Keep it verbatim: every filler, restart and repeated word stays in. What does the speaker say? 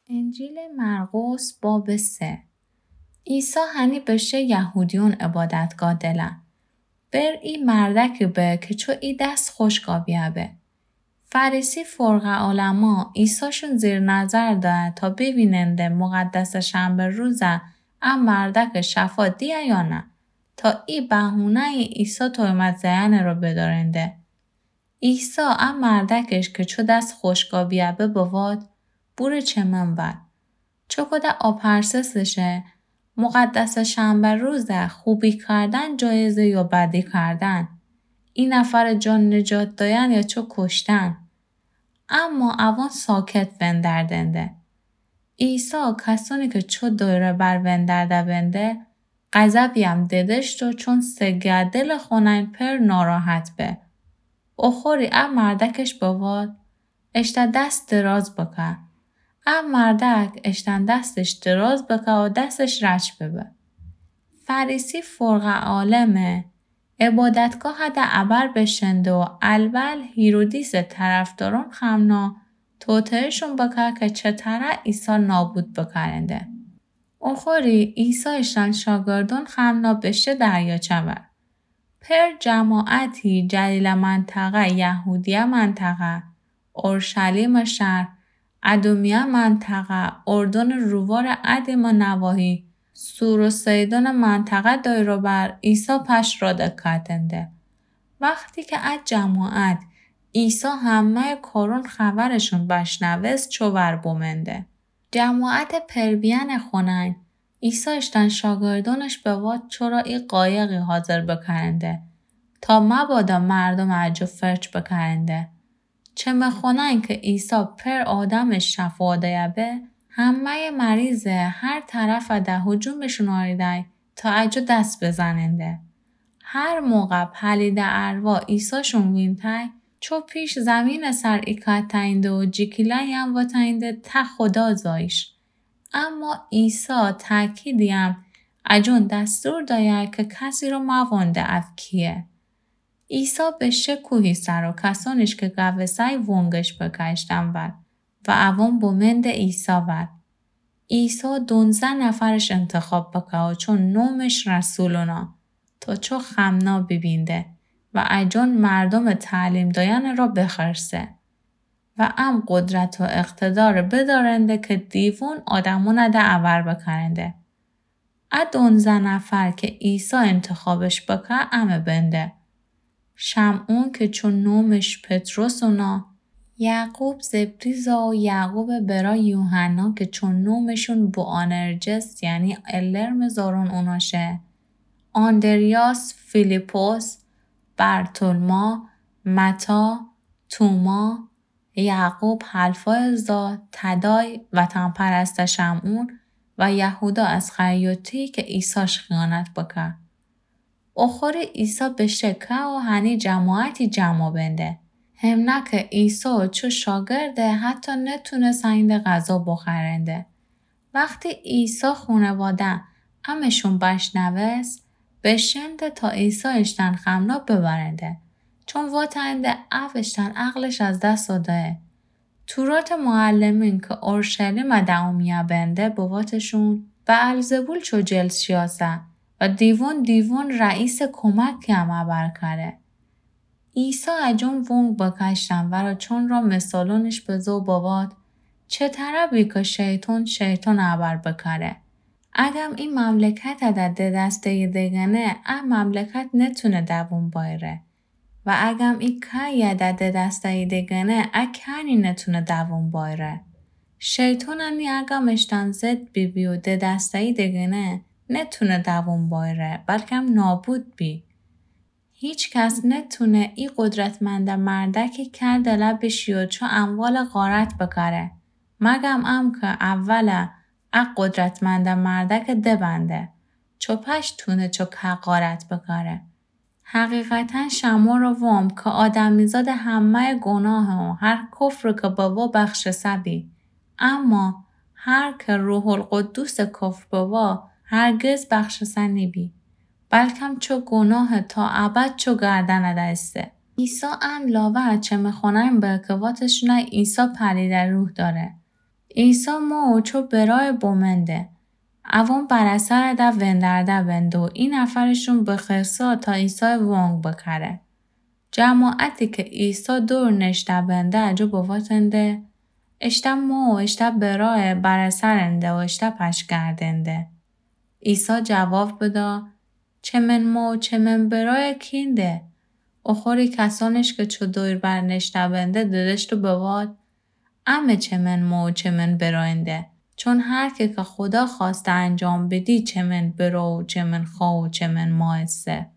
انجیل مرقس باب سه. عیسی هنی بشه یهودیون عبادتگاه دلن. بر ای مردکی به که چو ای دست خوشگا بیابه. فریسی فرق علما عیساشون زیر نظر داره تا ببیننده مقدس شنبه روزه ام مردک شفا دیه یا نه. تا ای بهونه عیسی تویمت زیانه رو بدارنده. عیسی ام مردکش که چو دست خوشگا بیابه بواد بور چمن بر. چو کده آپرسسشه مقدس شنبه روزه خوبی کردن جایزه یا بدی کردن. این نفر جان نجات داین یا چو کشتن. اما اوان ساکت وندردنده. عیسی کسانی که چو دایره بر وندرده ونده غضبی هم ددشت و چون سگه دل خونین پر ناراحت به. اخوری ام مردکش بواد اشته دست دراز بکن. ام مردک اشتن دستش دراز بکن و دستش رچ ببه. فریسی فرق عالمه عبادتگاه هده عبر بشنده و البل هیرودیس طرفداران خمنا توتهشون بکن که چطره عیسی نابود بکرنده. اخوری عیسی اشتن شاگردان خمنا بشه دریاچه بر. پر جماعتی جلیل منطقه یهودیه منطقه اورشلیم شهر ادومیه منطقه اردن رووار ادیم و نواهی سور و سیدون منطقه دایرو بر عیسی پش را دکتنده. وقتی که از جماعت عیسی همه کارون خبرشون بشنوست چو بر بومنده. جماعت پربین خونین عیسی اشتن شاگردانش به واد چرا ای قایقی حاضر بکرنده تا مبادا مردم عجو فرچ بکرنده. چه مخونن که عیسی پر آدمش شفا دیبه همه مریضه هر طرف ده هجومشون آریده تا عجو دست بزننده. هر موقع پلید اروا عیساشون وینتای چو پیش زمین سر ایکات تاینده و جیکیلای هم و تاینده تا خدا زایش. اما عیسی تاکیدیم اجون دستور داید که کسی رو موانده افکیه. عیسی به شکوهی سر و کسانش که گوسای ونگش بکشتن بر و اوان بومند عیسی بر. عیسی دونزه نفرش انتخاب بکه چون نومش رسولونا تا چو خمنا ببینده و اجون مردم تعلیم داین را بخرسه و ام قدرت و اقتدار بدارنده که دیوون آدمون ده عبر بکرنده. ا دونزه نفر که عیسی انتخابش بکه ام بنده. شمعون که چون نومش پتروسونا یعقوب زبدیزا و یعقوب برای یوحنا که چون نومشون بوآنرجس یعنی الرم زارون اوناشه آندریاس فیلیپوس برتولما متا توما یعقوب حلفای زا تدای وطن پرست شمعون و یهودا اسخریوطی که عیساش خیانت بکرد. اخور عیسی به شکه و هنی جماعتی جمع بنده. همنا که عیسی چو شاگرده حتی نتونه سنده غذا بخرنده. وقتی عیسی خونواده همشون بشنوست بشنده تا عیسی اشتن خمنا ببرنده. چون واتنده افشتن عقلش از دست داده. تورات معلمین که اورشلیم دعومیه بنده بواتشون به الزبول چو جلس شیاسه و دیوان دیوان رئیس کمک هم عبر کرده. عیسی اجون ونگ بکشتن و را چون را مثالونش به زو باباد چه طربی که شیطان شیطان عبر بکره. اگم این مملکت ده دسته دگنه ام مملکت نتونه دوون بایره و اگم این که ده دسته دگنه اکنی نتونه دوون بایره. شیطان انی اگم اشتن زد بی بی و ده دسته دگنه نتونه دوون بایره بلکه هم نابود بی. هیچ کس نتونه ای قدرتمند مردکی کرده لبشی و چو اموال غارت بکره. مگم ام که اوله ا قدرتمند مردک ده بنده. چو پش تونه چو که غارت بکره. حقیقتا شما رو وام که آدمیزاد همه گناه و هر کفر که بابا بخش سبی. اما هر که روح القدوس کفر بابا هرگز بخش سنی بی. بلکم چو گناه تا ابد چو گردن دسته. عیسی ام لاوه چه میخونن به که واتشونه عیسی پرید روح داره. İsa mo ço برای بومنده. اوان براسر da venderde bende و این نفرشون به خرسا تا ایسا وانگ بکره. جماعتی که ایسا دور نشته بنده اجو بواتنده اشته مو اشته برای براسرنده و اشته پشگردنده. ایسا جواب بدا چمن مو چمن برای کینده. اخوری کسانش که چو دور بر نشته بنده ددشتو بواد امه چمن مو چمن براینده. چون هر که که خدا خواسته انجام بدی چمن برو و چمن خوا و چمن ماهسته.